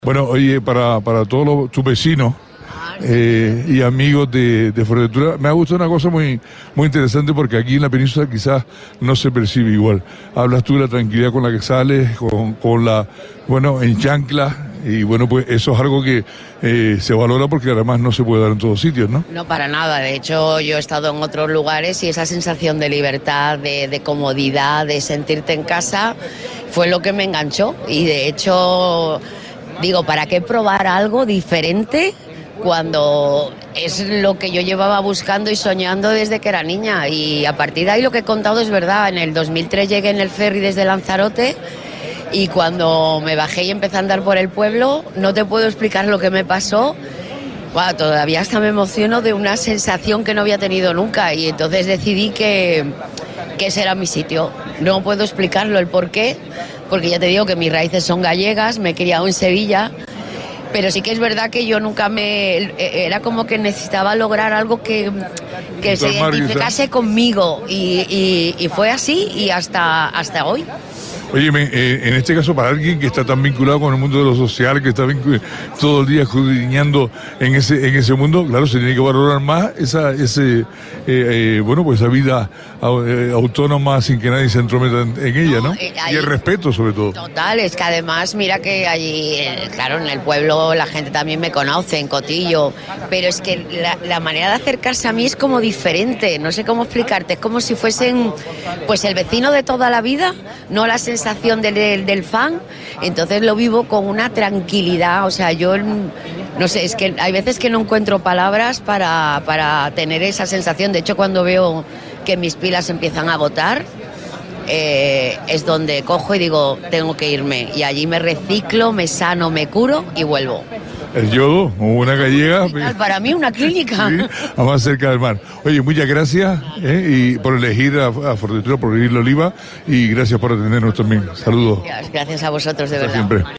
Bueno, oye, para todos tus vecinos y amigos de Fuerteventura, me ha gustado una cosa muy interesante porque aquí en la península quizás no se percibe igual. Hablas tú de la tranquilidad con la que sales, con la, bueno, en chancla, y bueno, pues eso es algo que se valora porque además no se puede dar en todos sitios, ¿no? No, para nada. De hecho, yo he estado en otros lugares y esa sensación de libertad, de comodidad, de sentirte en casa, fue lo que me enganchó. Y de hecho, digo, ¿para qué probar algo diferente cuando es lo que yo llevaba buscando y soñando desde que era niña? Y a partir de ahí lo que he contado es verdad. En el 2003 llegué en el ferry desde Lanzarote y cuando me bajé y empecé a andar por el pueblo, no te puedo explicar lo que me pasó. Wow, todavía hasta me emociono de una sensación que no había tenido nunca, y entonces decidí que ese era mi sitio. No puedo explicarlo el por qué, porque ya te digo que mis raíces son gallegas, me he criado en Sevilla, pero sí que es verdad que yo nunca era como que necesitaba lograr algo que se identificase conmigo, y fue así y hasta hoy. Oye, en este caso, para alguien que está tan vinculado con el mundo de lo social, que está todo el día escudriñando en ese mundo, claro, se tiene que valorar más esa vida autónoma sin que nadie se entrometa en ella, ¿no? Y el respeto, sobre todo. Total, es que además, mira que allí, claro, en el pueblo la gente también me conoce, en Cotillo, pero es que la manera de acercarse a mí es como diferente, no sé cómo explicarte, es como si fuesen, pues, el vecino de toda la vida, no la sensación del fan. Entonces lo vivo con una tranquilidad, o sea, yo no sé, es que hay veces que no encuentro palabras para tener esa sensación. De hecho, cuando veo que mis pilas empiezan a agotar, es donde cojo y digo, tengo que irme, y allí me reciclo, me sano, me curo y vuelvo. El yodo, una gallega. Para mí una clínica. Sí, más cerca del mar. Oye, muchas gracias y por elegir a Fuerteventura, por elegir la Oliva, y gracias por atendernos también. Saludos. Gracias a vosotros, de verdad. Siempre.